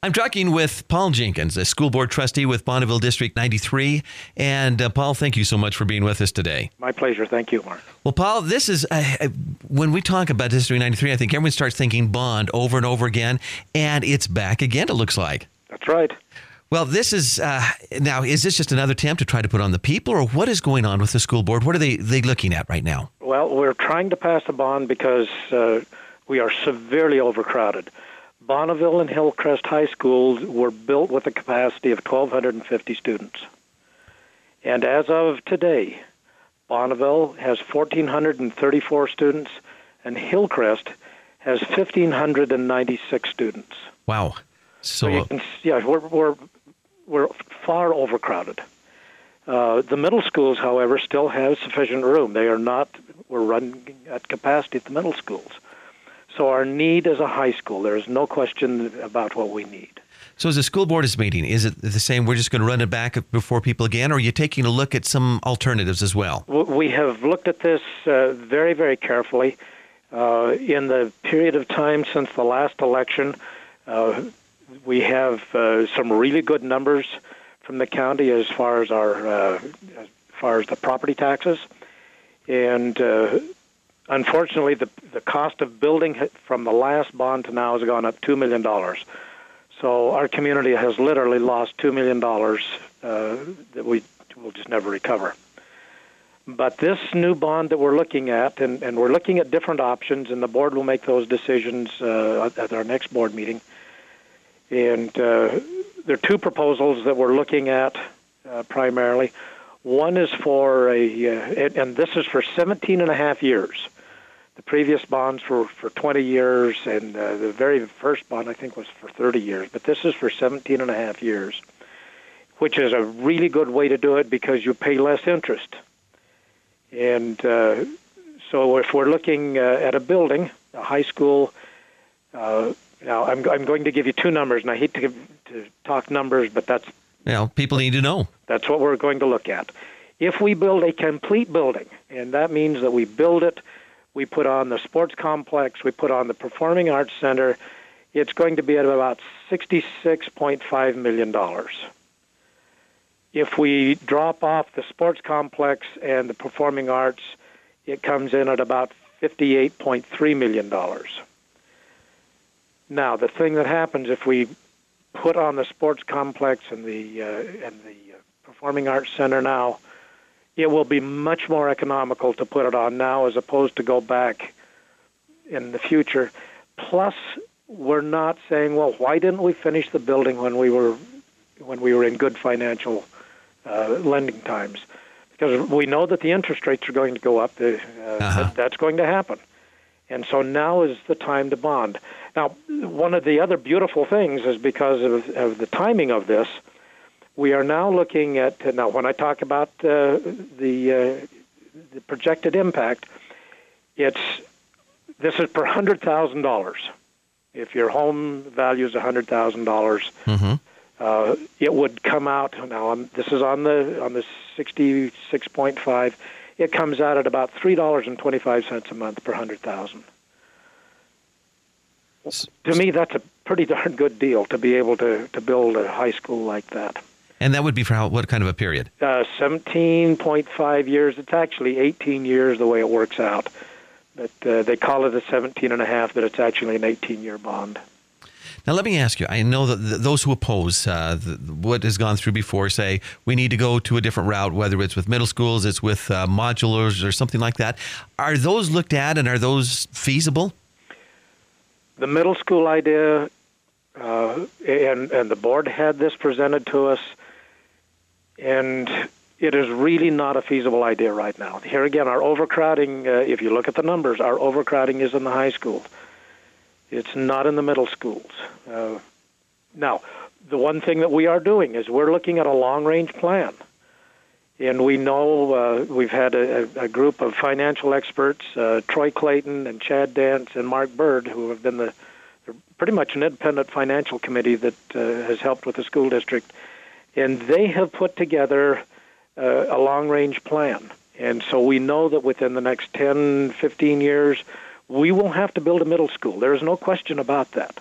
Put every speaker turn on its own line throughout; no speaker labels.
I'm talking with Paul Jenkins, a school board trustee with Bonneville District 93. And Paul, thank you so much for being with us today.
My pleasure. Thank you, Mark.
Well, Paul, this is, when we talk about District 93, I think everyone starts thinking bond over and over again, and it's back again, it looks like.
That's right.
Well, this is, now, is this just another attempt to try to put on the people, or what is going on with the school board? What are they looking at right now?
Well, we're trying to pass a bond because we are severely overcrowded. Bonneville and Hillcrest High Schools were built with a capacity of 1,250 students. And as of today, Bonneville has 1,434 students, and Hillcrest has 1,596 students.
Wow.
So you can, we're far overcrowded. The middle schools, however, still have sufficient room. We're running at capacity at the middle schools. So our need is a high school. There is no question about what we need.
So as the school board is meeting, is it the same, we're just going to run it back before people again, or are you taking a look at some alternatives as well?
We have looked at this very, very carefully. In the period of time since the last election, we have some really good numbers from the county as far as the property taxes, and unfortunately, the cost of building from the last bond to now has gone up $2 million. So our community has literally lost $2 million that we will just never recover. But this new bond that we're looking at, and we're looking at different options, and the board will make those decisions at our next board meeting. And there are two proposals that we're looking at primarily. One is for and this is for 17 and a half years. The previous bonds were for 20 years, and the very first bond, I think, was for 30 years. But this is for 17 and a half years, which is a really good way to do it because you pay less interest. And so if we're looking at a building, a high school, now I'm going to give you two numbers, and I hate to talk numbers, but that's...
people need to know.
That's what we're going to look at. If we build a complete building, and that means that we build it, we put on the sports complex, we put on the Performing Arts Center, it's going to be at about $66.5 million. If we drop off the sports complex and the Performing Arts, it comes in at about $58.3 million. Now, the thing that happens if we put on the sports complex and the Performing Arts Center now, it will be much more economical to put it on now as opposed to go back in the future. Plus, we're not saying, well, why didn't we finish the building when we were in good financial lending times? Because we know that the interest rates are going to go up. That's going to happen. And so now is the time to bond. Now, one of the other beautiful things is because of the timing of this, we are now looking at, now when I talk about the projected impact, this is per $100,000. If your home value is $100,000, it would come out, now this is on the 66.5, it comes out at about $3.25 a month per 100,000. To me, that's a pretty darn good deal to be able to build a high school like that.
And that would be for what kind of a period?
17.5 years. It's actually 18 years the way it works out. But they call it a 17 and a half, but it's actually an 18-year bond.
Now, let me ask you, I know that those who oppose what has gone through before say we need to go to a different route, whether it's with middle schools, it's with modulars or something like that. Are those looked at and are those feasible?
The middle school idea, and the board had this presented to us, and it is really not a feasible idea right now. Here again, our overcrowding, if you look at the numbers, our overcrowding is in the high school. It's not in the middle schools. Now, the one thing that we are doing is we're looking at a long-range plan. And we know we've had a group of financial experts, Troy Clayton and Chad Dance and Mark Bird, who have been pretty much an independent financial committee that has helped with the school district. And they have put together a long-range plan. And so we know that within the next 10, 15 years, we will have to build a middle school. There is no question about that.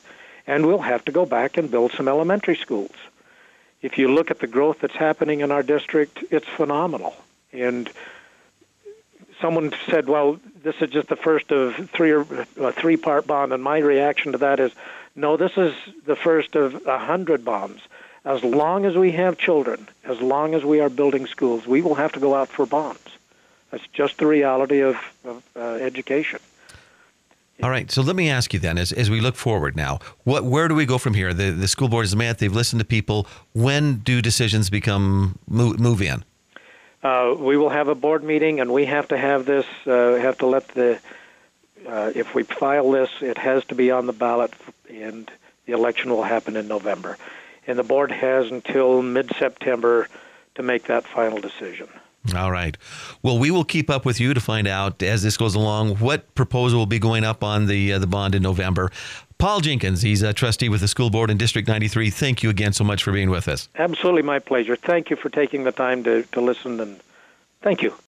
and we'll have to go back and build some elementary schools. If you look at the growth that's happening in our district, it's phenomenal. And someone said, well, this is just the first of three-part bond, and my reaction to that is, no, this is the first of 100 bonds. As long as we have children, as long as we are building schools, we will have to go out for bonds. That's just the reality of education.
All right, so let me ask you then, as we look forward now, where do we go from here? The school board has met, they've listened to people. When do decisions become move in?
We will have a board meeting, and we have to have this, have to let if we file this, it has to be on the ballot, and the election will happen in November. And the board has until mid-September to make that final decision.
All right. Well, we will keep up with you to find out as this goes along what proposal will be going up on the bond in November. Paul Jenkins, he's a trustee with the school board in District 93. Thank you again so much for being with us.
Absolutely my pleasure. Thank you for taking the time to listen, and thank you.